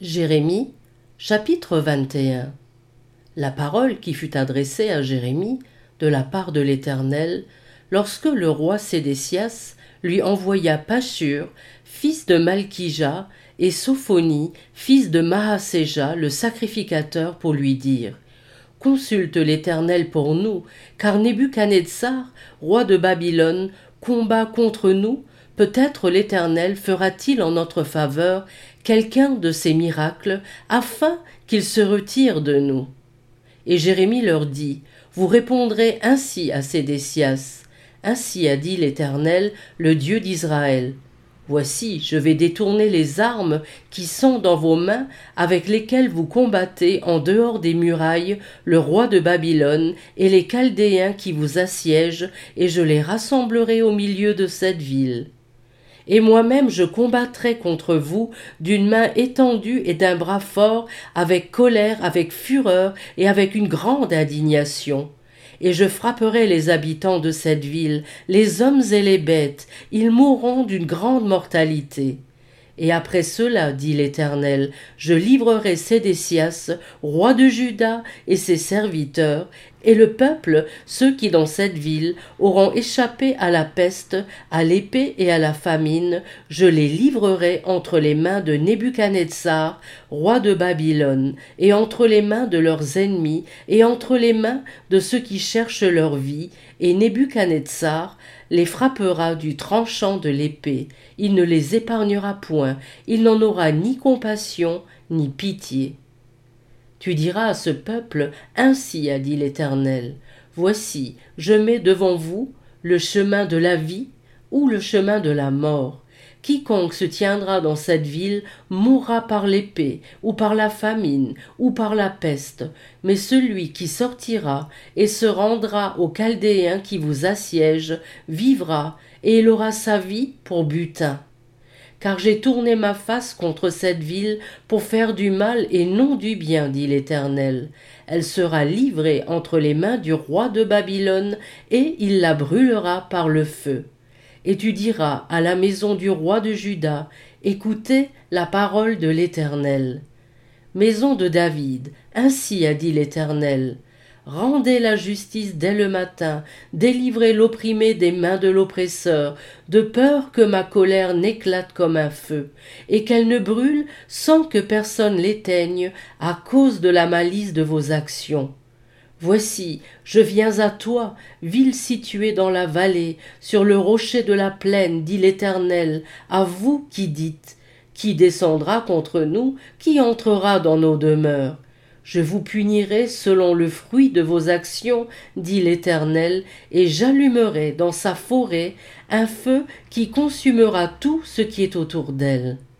Jérémie, chapitre 21. La parole qui fut adressée à Jérémie de la part de l'Éternel, lorsque le roi Sédécias lui envoya Pashur, fils de Malkija, et Sophonie, fils de Mahaséja, le sacrificateur, pour lui dire: Consulte l'Éternel pour nous, car Nebuchadnezzar, roi de Babylone, combat contre nous. Peut-être l'Éternel fera-t-il en notre faveur quelqu'un de ses miracles, afin qu'il se retire de nous. Et Jérémie leur dit: Vous répondrez ainsi à Sédécias: Ainsi a dit l'Éternel, le Dieu d'Israël. Voici, je vais détourner les armes qui sont dans vos mains, avec lesquelles vous combattez en dehors des murailles le roi de Babylone et les Chaldéens qui vous assiègent, et je les rassemblerai au milieu de cette ville. Et moi-même je combattrai contre vous d'une main étendue et d'un bras fort, avec colère, avec fureur et avec une grande indignation. Et je frapperai les habitants de cette ville, les hommes et les bêtes, ils mourront d'une grande mortalité. Et après cela, dit l'Éternel, je livrerai Sédécias, roi de Juda, et ses serviteurs, et le peuple, ceux qui dans cette ville auront échappé à la peste, à l'épée et à la famine, je les livrerai entre les mains de Nebuchadnezzar, roi de Babylone, et entre les mains de leurs ennemis, et entre les mains de ceux qui cherchent leur vie, et Nebuchadnezzar les frappera du tranchant de l'épée. Il ne les épargnera point, il n'en aura ni compassion ni pitié. Tu diras à ce peuple: Ainsi a dit l'Éternel, voici, je mets devant vous le chemin de la vie ou le chemin de la mort. Quiconque se tiendra dans cette ville mourra par l'épée, ou par la famine, ou par la peste, mais celui qui sortira et se rendra aux Chaldéens qui vous assiègent vivra, et il aura sa vie pour butin. Car j'ai tourné ma face contre cette ville pour faire du mal et non du bien, dit l'Éternel. Elle sera livrée entre les mains du roi de Babylone, et il la brûlera par le feu. Et tu diras à la maison du roi de Juda: Écoutez la parole de l'Éternel. Maison de David, ainsi a dit l'Éternel: Rendez la justice dès le matin, délivrez l'opprimé des mains de l'oppresseur, de peur que ma colère n'éclate comme un feu, et qu'elle ne brûle sans que personne l'éteigne à cause de la malice de vos actions. Voici, je viens à toi, ville située dans la vallée, sur le rocher de la plaine, dit l'Éternel, à vous qui dites: Qui descendra contre nous, qui entrera dans nos demeures? Je vous punirai selon le fruit de vos actions, dit l'Éternel, et j'allumerai dans sa forêt un feu qui consumera tout ce qui est autour d'elle.